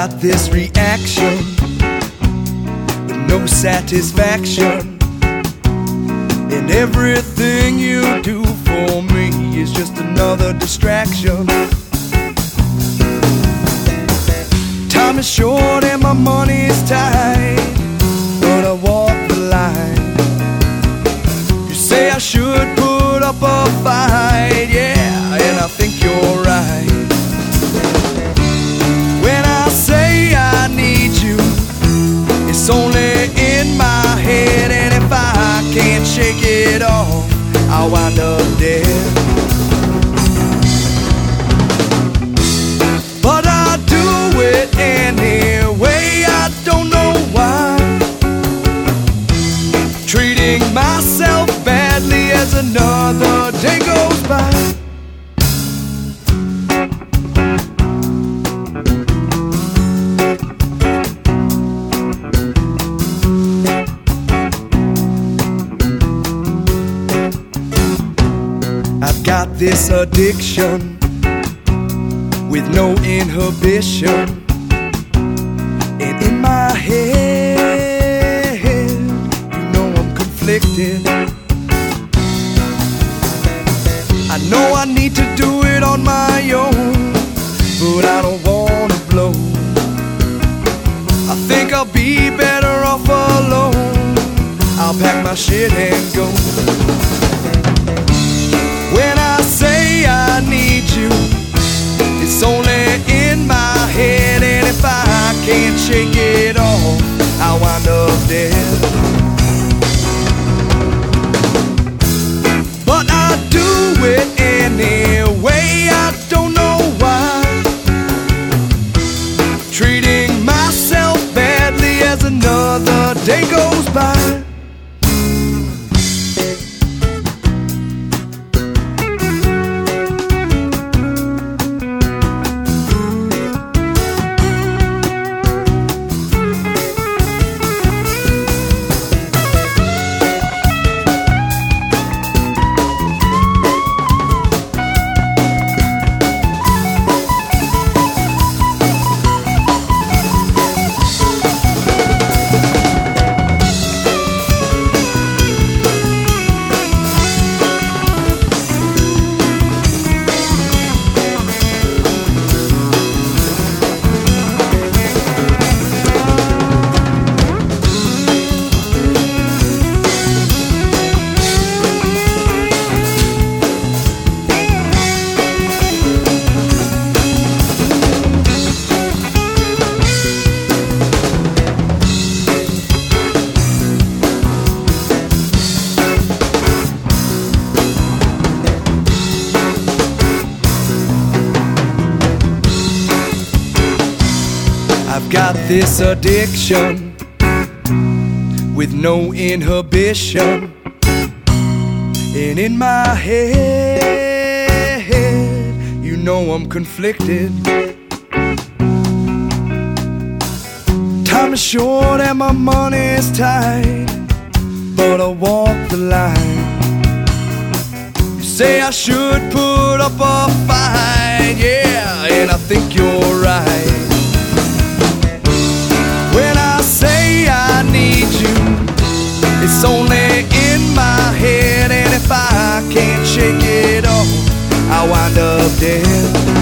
got this reaction with no satisfaction, and everything you do for me is just another distraction. Time is short and my money's tight, but I walk the line. You say I should put up a fight, yeah, and I think you're right. When I say I need you, it's only in my head, and if I can't shake it off, I'll wind up dead. But I do it anyway, I don't know why. Treating myself badly as another day goes by. I've got this addiction with no inhibition, and in my head, you know I'm conflicted. I know I need to do it on my own, but I don't wanna blow. I think I'll be better off alone. I'll pack my shit and go. When I say I need you, it's only in my head, and if I can't shake it off, I'll wind up dead. But I do it anyway, I don't know why. Treating myself badly as another day goes by. I've got this addiction with no inhibition, and in my head, you know I'm conflicted. Time is short and my money's tight, but I walk the line. You say I should put up a fight, yeah, and I think you're right. When I say I need you, it's only in my head, and if I can't shake it off, I'll wind up dead.